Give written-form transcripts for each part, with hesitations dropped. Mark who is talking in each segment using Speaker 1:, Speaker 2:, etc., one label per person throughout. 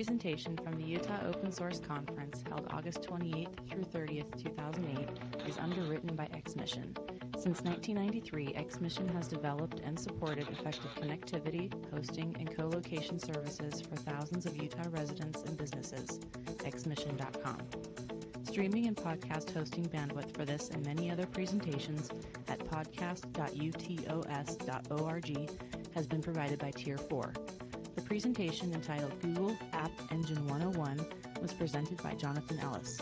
Speaker 1: presentation from the Utah Open Source Conference held August 28th through 30th, 2008 is underwritten by XMission. Since 1993, XMission has developed and supported effective connectivity, hosting, and co-location services for thousands of Utah residents and businesses. xmission.com. Streaming and podcast hosting bandwidth for this and many other presentations at podcast.utos.org has been provided by Tier 4. The presentation entitled Google App Engine 101 was presented by Jonathan Ellis.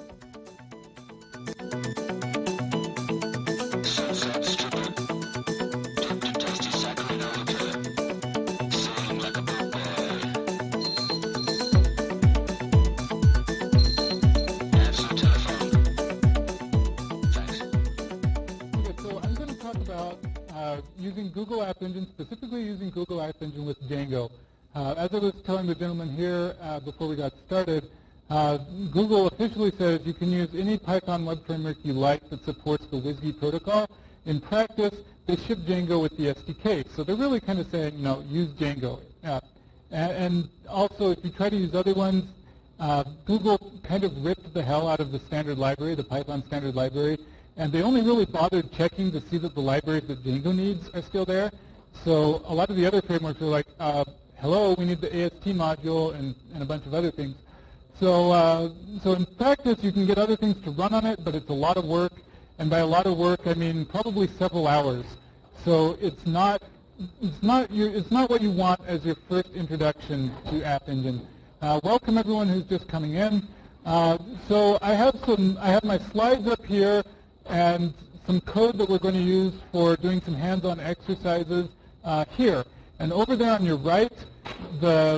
Speaker 2: Using Google App Engine, specifically using Google App Engine with Django. As I was telling the gentleman here before we got started, Google officially says you can use any Python web framework you like that supports the WSGI protocol. In practice, they ship Django with the SDK, so they're really kind of saying, use Django. And also, if you try to use other ones, Google kind of ripped the hell out of the standard library, the Python standard library, and they only really bothered checking to see that the libraries that Django needs are still there. So a lot of the other frameworks are like, hello, we need the AST module and a bunch of other things. So in practice, you can get other things to run on it, but it's a lot of work. And by a lot of work, I mean probably several hours. So it's not what you want as your first introduction to App Engine. Welcome everyone who's just coming in. So I have my slides up here and some code that we're going to use for doing some hands-on exercises here. And over there on your right, the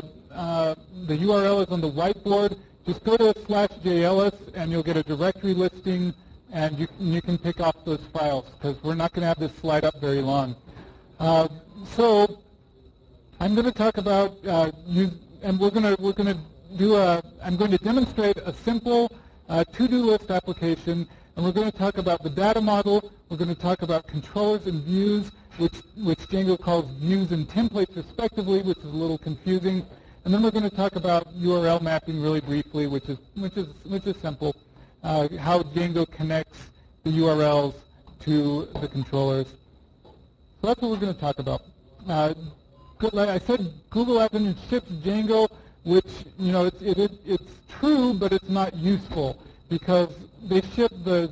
Speaker 2: URL is on the whiteboard. Just go to /jls and you'll get a directory listing, and you can pick off those files because we're not going to have this slide up very long. So I'm going to talk about I'm going to demonstrate a simple to-do list application. And we're going to talk about the data model. We're going to talk about controllers and views, which Django calls views and templates respectively, which is a little confusing. And then we're going to talk about URL mapping really briefly, which is simple. How Django connects the URLs to the controllers. So that's what we're going to talk about. Like I said, Google App Engine ships Django, which it's true, but it's not useful because they ship the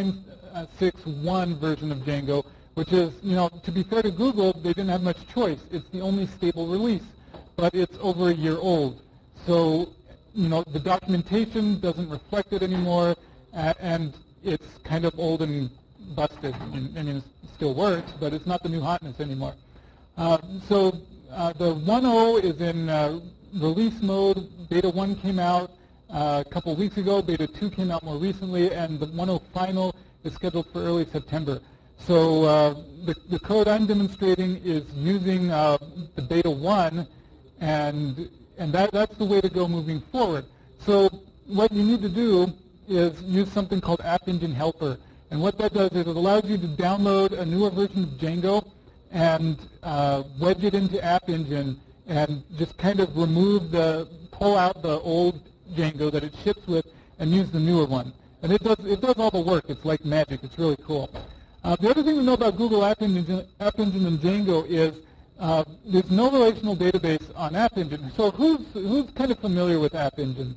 Speaker 2: 0961 version of Django, which is, to be fair to Google, they didn't have much choice. It's the only stable release, but it's over a year old. So, the documentation doesn't reflect it anymore, and it's kind of old and busted. I mean, it still works, but it's not the new hotness anymore. The 1.0 is in release mode. Beta 1 came out a couple weeks ago. Beta 2 came out more recently, and the 1.0 final is scheduled for early September. So the code I'm demonstrating is using the Beta 1, and that's the way to go moving forward. So what you need to do is use something called App Engine Helper. And what that does is it allows you to download a newer version of Django and wedge it into App Engine and just kind of pull out the old Django that it ships with and use the newer one. And it does all the work. It's like magic. It's really cool. The other thing to know about Google App Engine and Django is there's no relational database on App Engine. So who's kind of familiar with App Engine?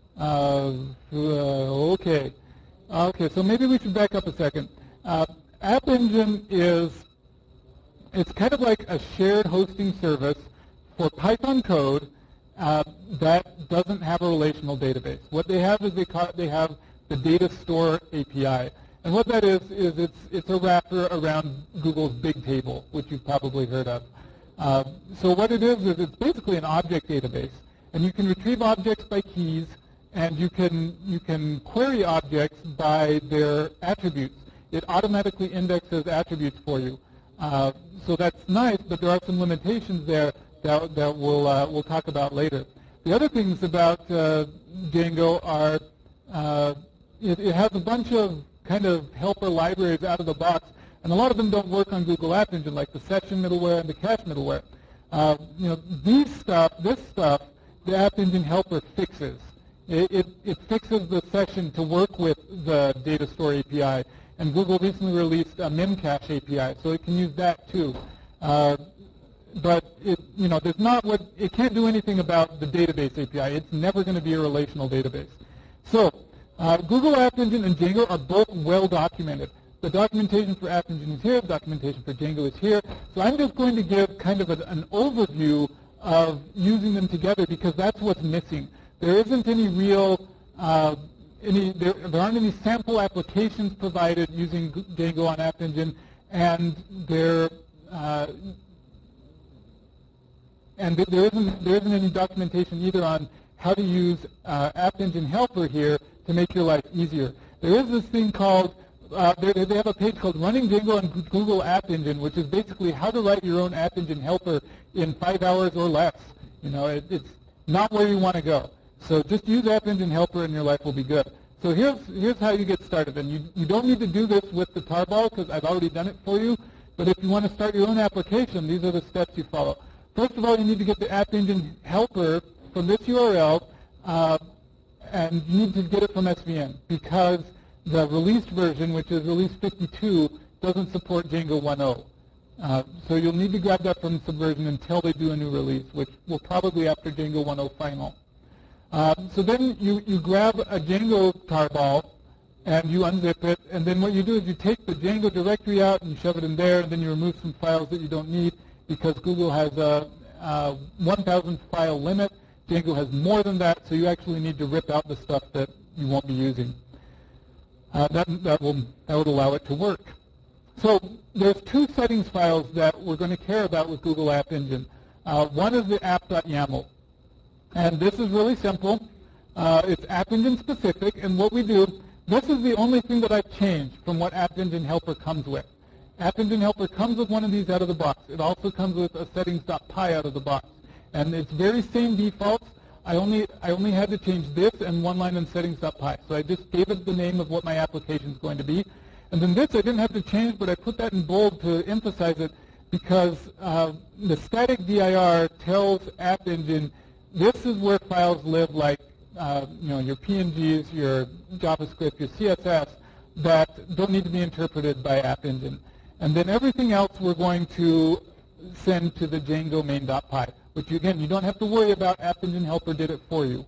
Speaker 2: Okay. Okay, so maybe we should back up a second. App Engine it's kind of like a shared hosting service for Python code that doesn't have a relational database. What they have is they have the Data Store API. And what that is it's a wrapper around Google's Bigtable, which you've probably heard of. So what it is it's basically an object database. And you can retrieve objects by keys, and you can query objects by their attributes. It automatically indexes attributes for you. So that's nice, but there are some limitations there that we'll talk about later. The other things about Django are it has a bunch of kind of helper libraries out of the box, and a lot of them don't work on Google App Engine, like the session middleware and the cache middleware. This stuff the App Engine Helper fixes. It fixes the session to work with the data store API. And Google recently released a Memcache API, so it can use that too. But there's not it can't do anything about the database API. It's never going to be a relational database. So Google App Engine and Django are both well documented. The documentation for App Engine is here. The documentation for Django is here. So I'm just going to give kind of an overview of using them together because that's what's missing. There isn't any real there aren't any sample applications provided using Django on App Engine, and there isn't any documentation either on how to use App Engine Helper here to make your life easier. There is this thing called they have a page called Running Django on Google App Engine, which is basically how to write your own App Engine Helper in 5 hours or less. It's not where you want to go. So just use App Engine Helper and your life will be good. So here's how you get started. And you don't need to do this with the tarball because I've already done it for you. But if you want to start your own application, these are the steps you follow. First of all, you need to get the App Engine Helper from this URL, and you need to get it from SVN because the released version, which is release 52, doesn't support Django 1.0. So you'll need to grab that from Subversion until they do a new release, which will probably after Django 1.0 final. So then you grab a Django tarball and you unzip it, and then what you do is you take the Django directory out and you shove it in there, and then you remove some files that you don't need because Google has a 1,000 file limit. Django has more than that, so you actually need to rip out the stuff that you won't be using. That would allow it to work. So there's two settings files that we're going to care about with Google App Engine. One is the app.yaml. And this is really simple. It's App Engine specific, and what we do, this is the only thing that I've changed from what App Engine Helper comes with. App Engine Helper comes with one of these out of the box. It also comes with a settings.py out of the box. And it's very same defaults. I only had to change this and one line in settings.py. So I just gave it the name of what my application is going to be. And then this I didn't have to change, but I put that in bold to emphasize it because the static dir tells App Engine this is where files live, like your PNGs, your JavaScript, your CSS, that don't need to be interpreted by App Engine. And then everything else we're going to send to the Django main.py, which again, you don't have to worry about. App Engine Helper did it for you.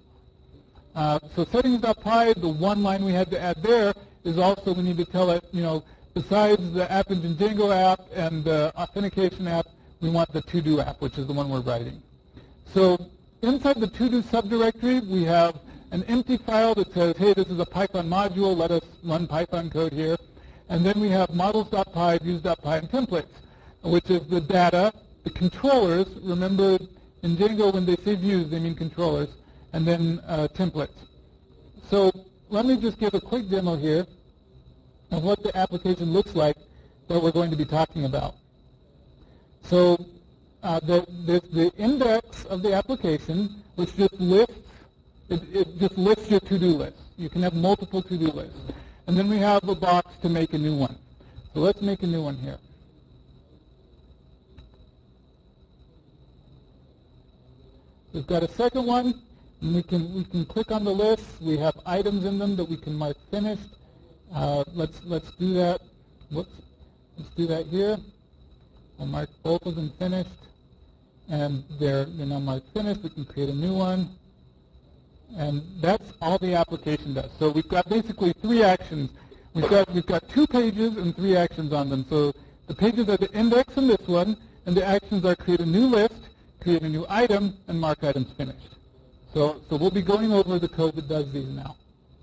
Speaker 2: So settings.py, the one line we had to add there is also we need to tell it, besides the App Engine Django app and the authentication app, we want the to-do app, which is the one we're writing. So inside the to-do subdirectory, we have an empty file that says, hey, this is a Python module, let us run Python code here. And then we have models.py, views.py, and templates, which is the data, the controllers. Remember, in Django, when they say views, they mean controllers, and then templates. So let me just give a quick demo here of what the application looks like that we're going to be talking about. So the index of the application, which just lists, it just lists your to-do list. You can have multiple to-do lists. And then we have a box to make a new one. So let's make a new one here. We've got a second one, and we can click on the list. We have items in them that we can mark finished. Let's do that. Whoops. Let's do that here. I'll mark both of them finished, and they're now marked finished. We can create a new one, and that's all the application does. So we've got basically three actions. We've got 2 pages and 3 actions on them. So the pages are the index in this one, and the actions are create a new list, create a new item, and mark items finished. So we'll be going over the code that does these now.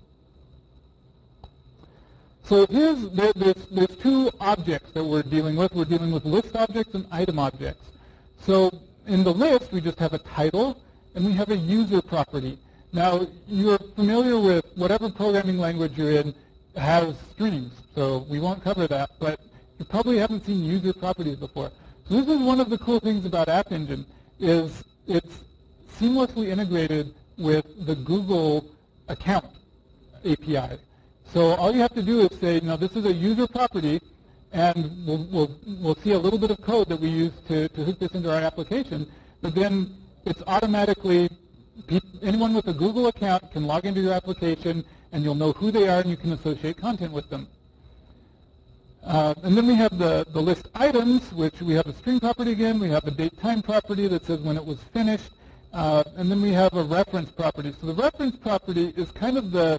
Speaker 2: So there's 2 objects that we're dealing with. We're dealing with list objects and item objects. So in the list, we just have a title, and we have a user property. Now, you're familiar with whatever programming language you're in has strings, so we won't cover that, but you probably haven't seen user properties before. So this is one of the cool things about App Engine, is it's seamlessly integrated with the Google account API. So all you have to do is say, this is a user property, and we'll see a little bit of code that we use to hook this into our application, but then it's automatically anyone with a Google account can log into your application, and you'll know who they are, and you can associate content with them. And then we have the list items, which we have a string property again. We have a date time property that says when it was finished. And then we have a reference property. So the reference property is kind of the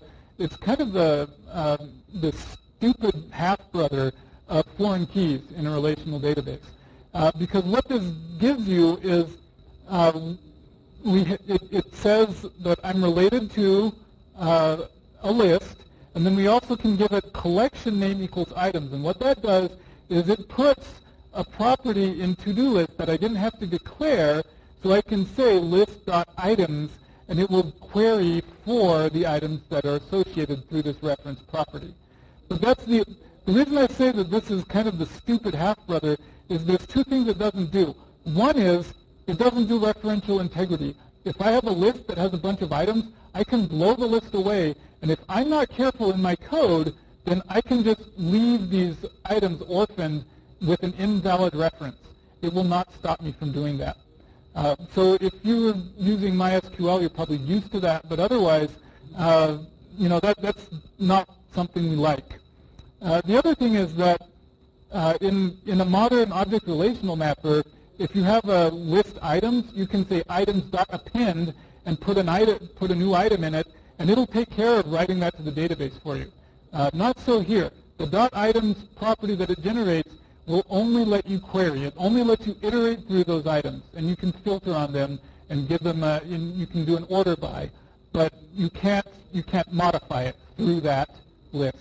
Speaker 2: stupid half-brother of foreign keys in a relational database. Because what this gives you is it says that I'm related to a list, and then we also can give it collection name equals items. And what that does is it puts a property in to-do list that I didn't have to declare, so I can say list.items, and it will query for the items that are associated through this reference property. So that's the reason I say that this is kind of the stupid half-brother is there's two things it doesn't do. One is it doesn't do referential integrity. If I have a list that has a bunch of items, I can blow the list away, and if I'm not careful in my code, then I can just leave these items orphaned with an invalid reference. It will not stop me from doing that. So if you're using MySQL, you're probably used to that, but otherwise, that's not something we like. The other thing is that in a modern object relational mapper, if you have a list items, you can say items.append and put a new item in it, and it'll take care of writing that to the database for you. Not so here. The .items property that it generates will only let you query. It only lets you iterate through those items, and you can filter on them and give them you can do an order by, but you can't modify it through that list.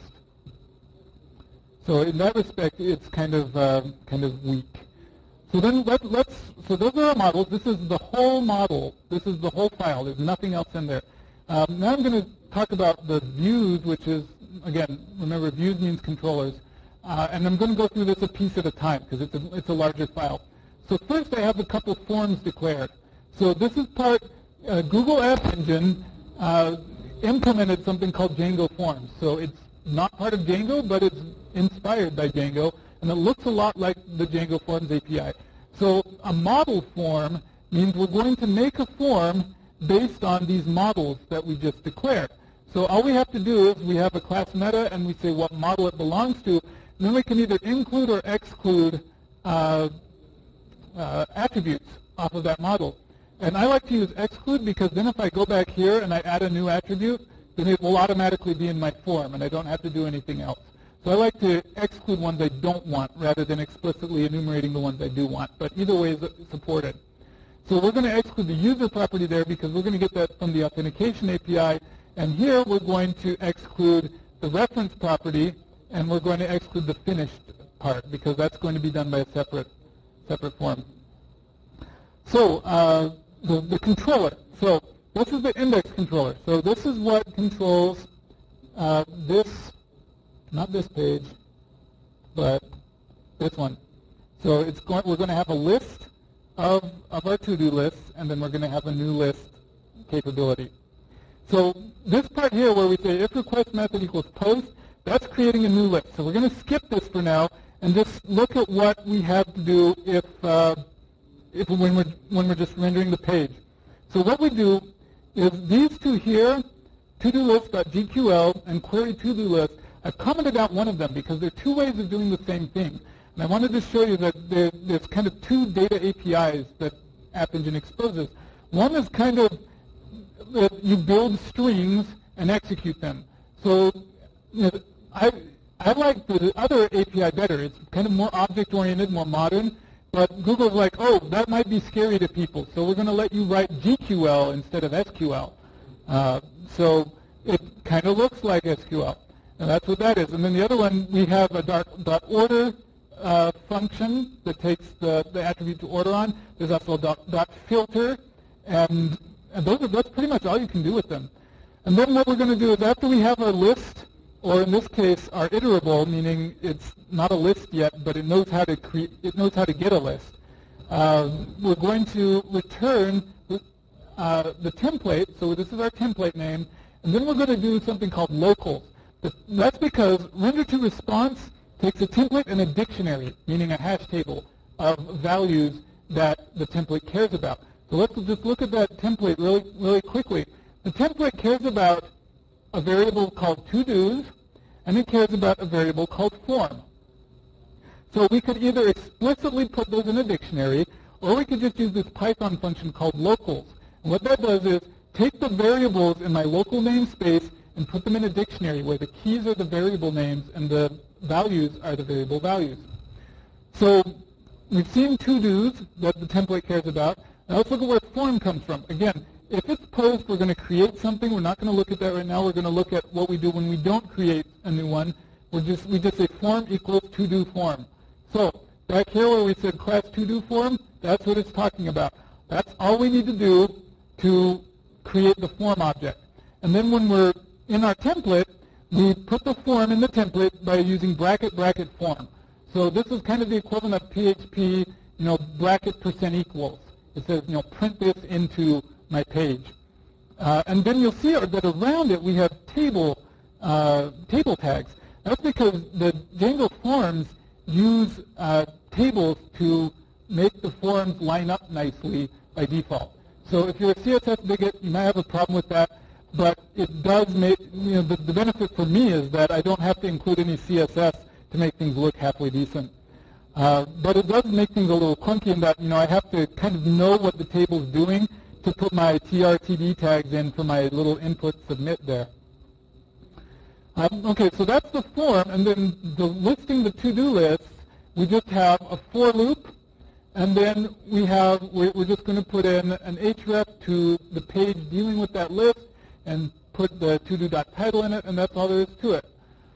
Speaker 2: So in that respect, it's kind of weak. So then so those are our models. This is the whole model. This is the whole file. There's nothing else in there. Now I'm going to talk about the views, which is, again, remember views means controllers. And I'm going to go through this a piece at a time because it's a larger file. So first I have a couple forms declared. So this is part, Google App Engine implemented something called Django Forms. So it's not part of Django, but it's inspired by Django, and it looks a lot like the Django Forms API. So a model form means we're going to make a form based on these models that we just declared. So all we have to do is we have a class meta, and we say what model it belongs to, and then we can either include or exclude attributes off of that model. And I like to use exclude because then if I go back here and I add a new attribute, then it will automatically be in my form, and I don't have to do anything else. So I like to exclude ones I don't want rather than explicitly enumerating the ones I do want. But either way is supported. So we're going to exclude the user property there because we're going to get that from the authentication API. And here we're going to exclude the reference property, and we're going to exclude the finished part because that's going to be done by a separate form. So the controller. So this is the index controller. So this is what controls this, not this page, but this one. So we're going to have a list of our to-do lists, and then we're going to have a new list capability. So this part here where we say if request method equals post, that's creating a new list. So we're going to skip this for now and just look at what we have to do when we're just rendering the page. So what we do is these two here, to-do list.gql and query to-do list, I've commented out one of them because there are two ways of doing the same thing. And I wanted to show you that there's kind of two data APIs that App Engine exposes. One is kind of that you build strings and execute them. So I like the other API better. It's kind of more object-oriented, more modern. But Google's like, oh, that might be scary to people, so we're going to let you write GQL instead of SQL. So it kind of looks like SQL. And that's what that is. And then the other one, we have a .order function that takes the attribute to order on. There's also a .filter, and that's pretty much all you can do with them. And then what we're going to do is after we have our list, or in this case, our iterable, meaning it's not a list yet, but it knows how to get a list. We're going to return the template. So this is our template name, and then we're going to do something called locals. That's because render to response takes a template and a dictionary, meaning a hash table of values that the template cares about. So let's just look at that template really quickly. The template cares about a variable called todos, and it cares about a variable called form. So we could either explicitly put those in a dictionary, or we could just use this Python function called locals. And what that does is take the variables in my local namespace and put them in a dictionary where the keys are the variable names and the values are the variable values. So we've seen todos that the template cares about. Now let's look at where form comes from. Again, if it's post, we're going to create something. We're not going to look at that right now. We're going to look at what we do when we don't create a new one. We just say form equals todo form. So back here where we said class todo form, that's what it's talking about. That's all we need to do to create the form object. And then when we're in our template, we put the form in the template by using bracket bracket form. So this is kind of the equivalent of PHP, bracket percent equals. It says, print this into my page. And then you'll see that around it we have table tags. That's because the Django forms use tables to make the forms line up nicely by default. So if you're a CSS bigot, you might have a problem with that, but it does make, the benefit for me is that I don't have to include any CSS to make things look halfway decent. But it does make things a little clunky in that, I have to kind of know what the table's doing to put my TRTD tags in for my little input submit there. Okay, so that's the form, and then the listing the to-do lists, we just have a for loop, and then we're just going to put in an href to the page dealing with that list and put the to-do.title in it, and that's all there is to it.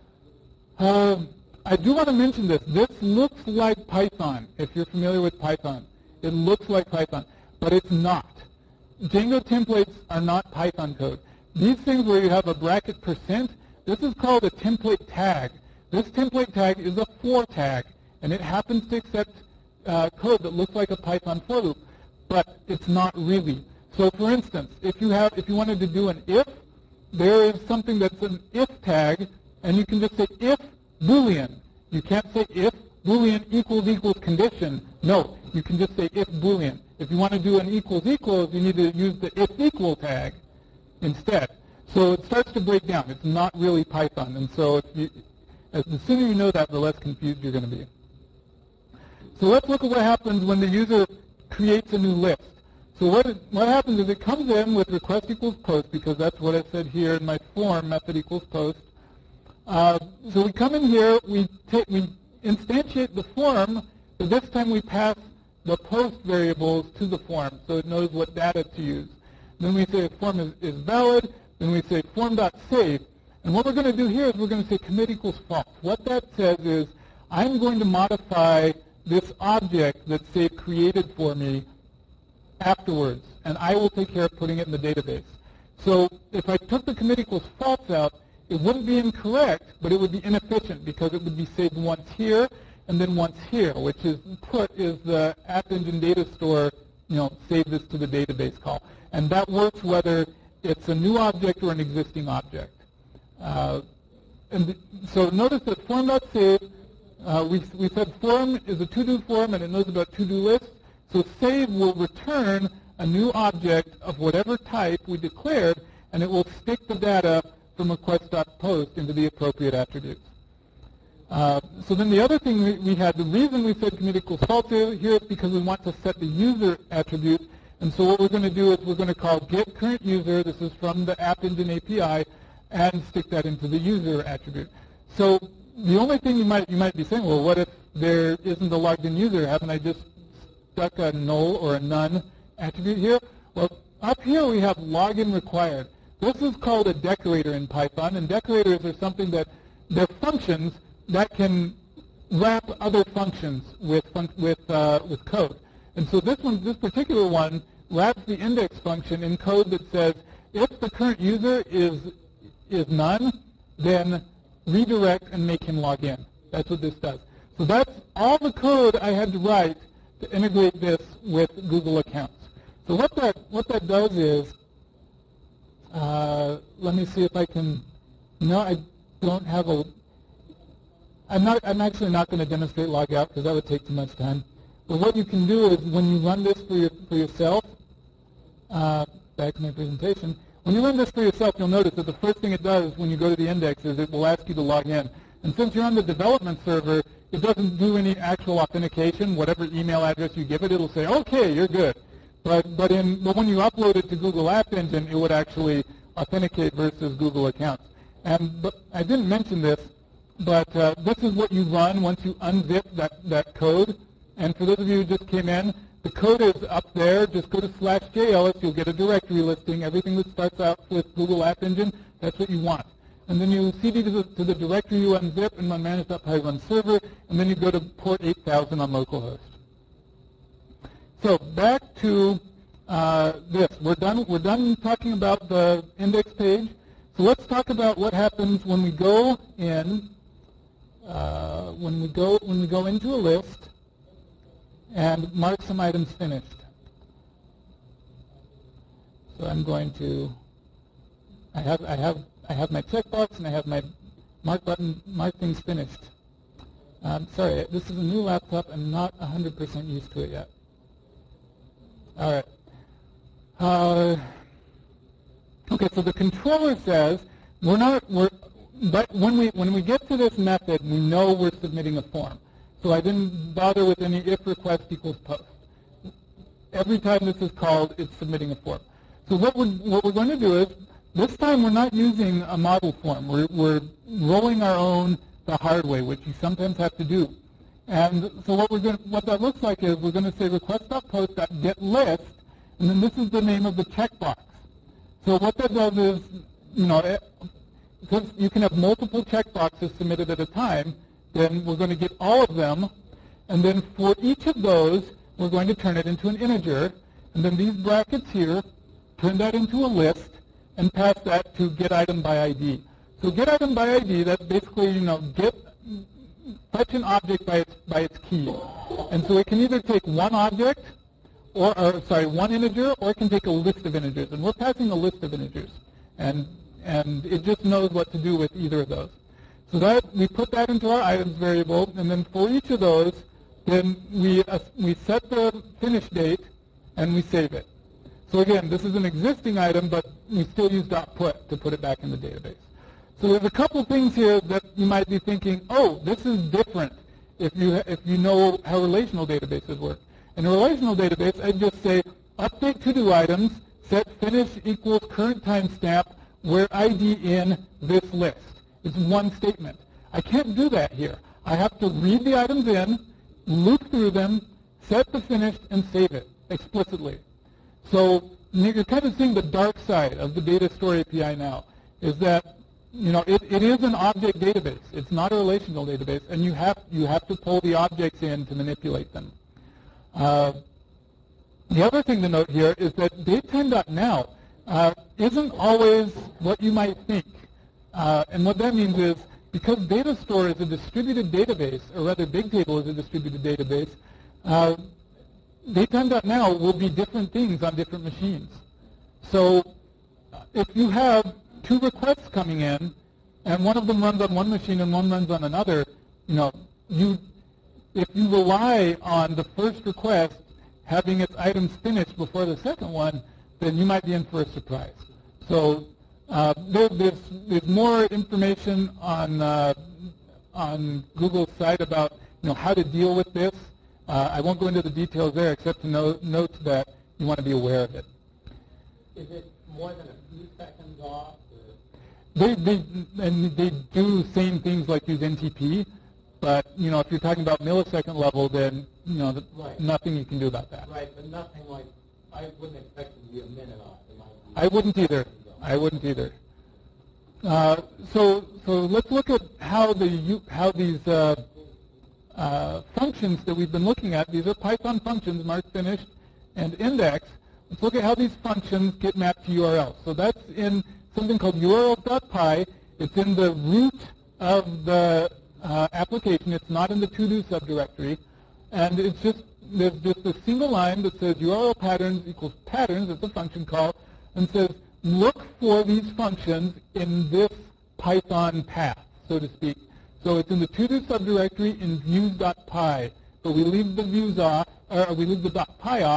Speaker 2: I do want to mention this. This looks like Python, if you're familiar with Python. It looks like Python, but it's not. Django templates are not Python code. These things where you have a bracket percent, this is called a template tag. This template tag is a for tag, and it happens to accept code that looks like a Python for loop, but it's not really. So for instance, if you wanted to do an if, there is something that's an if tag, and you can just say if Boolean. You can't say if Boolean equals condition. No, you can just say if Boolean. If you want to do an equals, you need to use the if equal tag instead. So it starts to break down. It's not really Python. And so the sooner you know that, the less confused you're going to be. So let's look at what happens when the user creates a new list. So what happens is it comes in with request equals post, because that's what I said here in my form, method equals post. So we come in here, we instantiate the form, but this time we pass the post variables to the form, so it knows what data to use. Then we say form is valid, then we say form.save. And what we're going to do here is we're going to say commit equals false. What that says is I'm going to modify this object that Save created for me afterwards, and I will take care of putting it in the database. So if I took the commit equals false out, it wouldn't be incorrect, but it would be inefficient because it would be saved once here and then once here, which is put is the App Engine data store, save this to the database call. And that works whether it's a new object or an existing object. So notice that form.save, we said form is a to-do form and it knows about to-do lists. So save will return a new object of whatever type we declared, and it will stick the data from request.post into the appropriate attributes. So then the other thing we had, the reason we said commit equals false here is because we want to set the user attribute. And so what we're going to do is we're going to call get current user. This is from the App Engine API, and stick that into the user attribute. So the only thing you might be saying, well, what if there isn't a logged in user? Haven't I just stuck a null or a none attribute here? Well, up here we have login required. This is called a decorator in Python, and decorators are something that they're functions that can wrap other functions with code. And so this particular one wraps the index function in code that says if the current user is none, then redirect and make him log in. That's what this does. So that's all the code I had to write to integrate this with Google Accounts. So what that does is, let me see if I can. No, I don't have a. I'm actually not going to demonstrate logout because that would take too much time. But what you can do is when you run this for yourself, back to my presentation. When you run this for yourself, you'll notice that the first thing it does when you go to the index is it will ask you to log in. And since you're on the development server, it doesn't do any actual authentication. Whatever email address you give it, it'll say, okay, you're good. But when you upload it to Google App Engine, it would actually authenticate versus Google accounts. But I didn't mention this, but this is what you run once you unzip that code. And for those of you who just came in, the code is up there. Just go to /jls. You'll get a directory listing. Everything that starts out with Google App Engine, that's what you want. And then you cd to the directory you unzip and run manage.py run server, and then you go to port 8000 on localhost. So back to this. We're done talking about the index page. So let's talk about what happens when we go in. When we go into a list and mark some items finished. So I'm going to. I have my checkbox and I have my mark button, mark things finished. Sorry, this is a new laptop. I'm not 100% used to it yet. All right. Okay, so the controller says but when we get to this method, we know we're submitting a form. So I didn't bother with any if request equals post. Every time this is called, it's submitting a form. So what we're going to do is, this time we're not using a model form. We're rolling our own the hard way, which you sometimes have to do. And so what that looks like is we're going to say request.post.getList, and then this is the name of the checkbox. So what that does is, because you can have multiple checkboxes submitted at a time, then we're going to get all of them, and then for each of those, we're going to turn it into an integer, and then these brackets here, turn that into a list, and pass that to getItemById. So getItemById, that's basically, fetch an object by its key. And so it can either take one object, one integer, or it can take a list of integers. And we're passing a list of integers. And it just knows what to do with either of those. So we put that into our items variable, and then for each of those, then we set the finish date, and we save it. So again, this is an existing item, but we still use .put to put it back in the database. So there's a couple things here that you might be thinking, oh, this is different if you know how relational databases work. In a relational database, I'd just say update to-do items, set finish equals current timestamp, where ID in this list. It's one statement. I can't do that here. I have to read the items in, loop through them, set the finished, and save it explicitly. So you're kind of seeing the dark side of the data store API now, is that it is an object database. It's not a relational database, and you have to pull the objects in to manipulate them. The other thing to note here is that datetime.now isn't always what you might think. And what that means is, because data store is a distributed database, or rather Bigtable is a distributed database, datetime.now will be different things on different machines. So if you have two requests coming in, and one of them runs on one machine and one runs on another, if you rely on the first request having its items finished before the second one, then you might be in for a surprise. So there's more information on Google's site about how to deal with this. I won't go into the details there, except to note that you want to be aware of it.
Speaker 3: Is it more than a few seconds off?
Speaker 2: They do same things like use NTP, but if you're talking about millisecond level, then
Speaker 3: Right.
Speaker 2: nothing you can do about that.
Speaker 3: Right, but nothing like, I wouldn't expect it to be a minute off. It might be
Speaker 2: I wouldn't either. I wouldn't either. So let's look at how these functions that we've been looking at, these are Python functions, mark finished and index. Let's look at how these functions get mapped to URLs. So that's in something called urls.py. It's in the root of the application. It's not in the to-do subdirectory. And there's just a single line that says URL patterns equals patterns. It's a function call. And says, look for these functions in this Python path, so to speak. So it's in the to-do subdirectory in views.py. But we leave the views off, or we leave the .py off.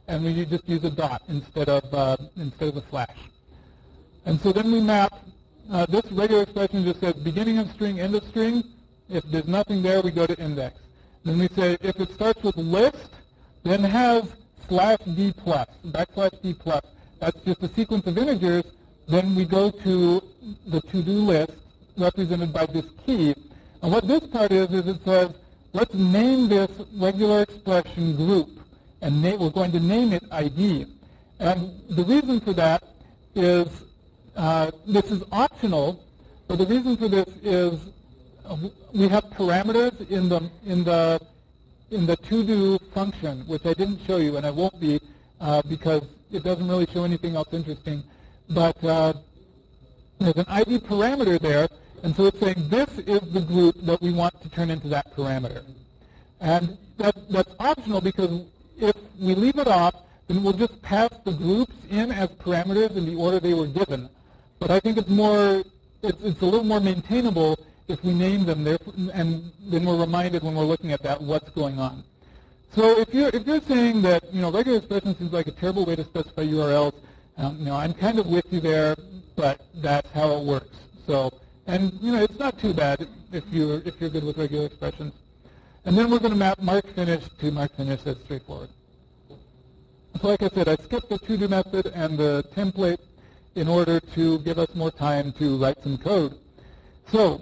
Speaker 2: and we just use a dot instead of a slash. And so then we map, this regular expression just says beginning of string, end of string. If there's nothing there, we go to index. Then we say if it starts with list, then have /d plus, \d plus. That's just a sequence of integers. Then we go to the to-do list represented by this key. And what this part is it says, let's name this regular expression group. And we're going to name it ID. And the reason for that is, this is optional, but the reason for this is we have parameters in the to-do function, which I didn't show you, and I won't be because it doesn't really show anything else interesting. But there's an ID parameter there, and so it's saying this is the group that we want to turn into that parameter. And that's optional because if we leave it off, then we'll just pass the groups in as parameters in the order they were given. But I think it's a little more maintainable if we name them there, and then we're reminded when we're looking at that what's going on. So if you're saying that regular expression seems like a terrible way to specify URLs, I'm kind of with you there, but that's how it works. So, and it's not too bad if you're good with regular expressions. And then we're going to map mark finish to mark finish. That's straightforward. So like I said, I skipped the to-do method and the template in order to give us more time to write some code. So,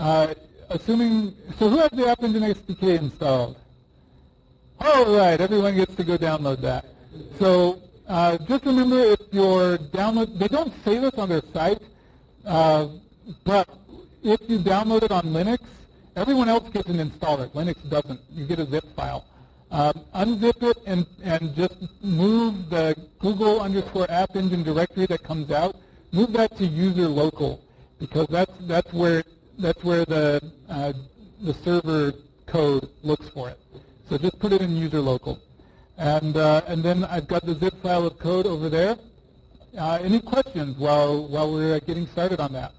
Speaker 2: who has the App Engine SDK installed? All right, everyone gets to go download that. So just remember, if your download, they don't say this on their site, but if you download it on Linux, everyone else gets an installer. Linux doesn't. You get a zip file. Unzip it and just move the Google_App Engine directory that comes out. Move that to user local, because that's where the server code looks for it. So just put it in user local. And then I've got the zip file of code over there. Any questions while we're getting started on that?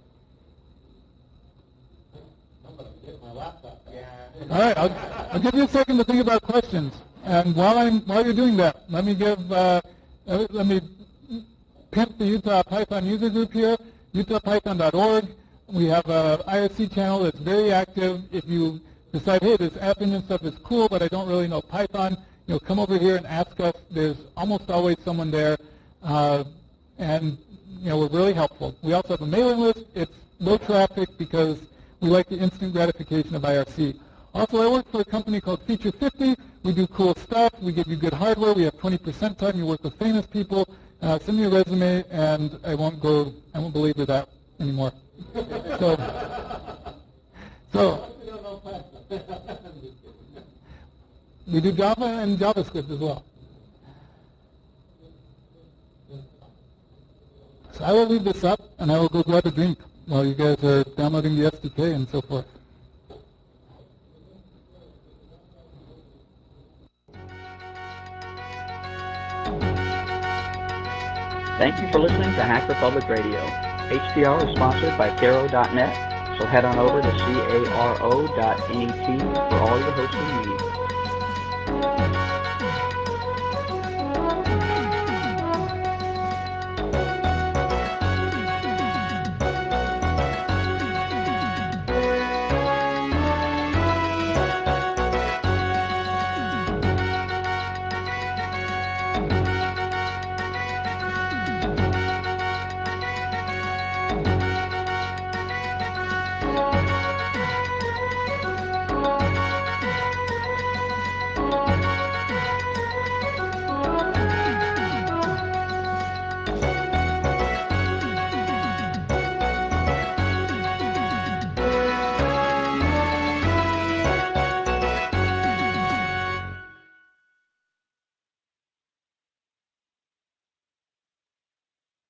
Speaker 2: All right, I'll give you a second to think about questions. And while you're doing that, let me pimp the Utah Python user group here, utahpython.org. We have an IRC channel that's very active. If you decide, hey, this App Engine stuff is cool, but I don't really know Python, come over here and ask us. There's almost always someone there, and we're really helpful. We also have a mailing list. It's low traffic because we like the instant gratification of IRC. Also, I work for a company called Feature 50. We do cool stuff. We give you good hardware. We have 20% time. You work with famous people. Send me a resume, and I won't belabor that anymore. So we do Java and JavaScript as well. So I will leave this up, and I will go grab a drink while you guys are downloading the SDK and so forth.
Speaker 4: Thank you for listening to Hacker Public Radio. HPR is sponsored by Caro.net, so head on over to caro.net for all your hosting needs.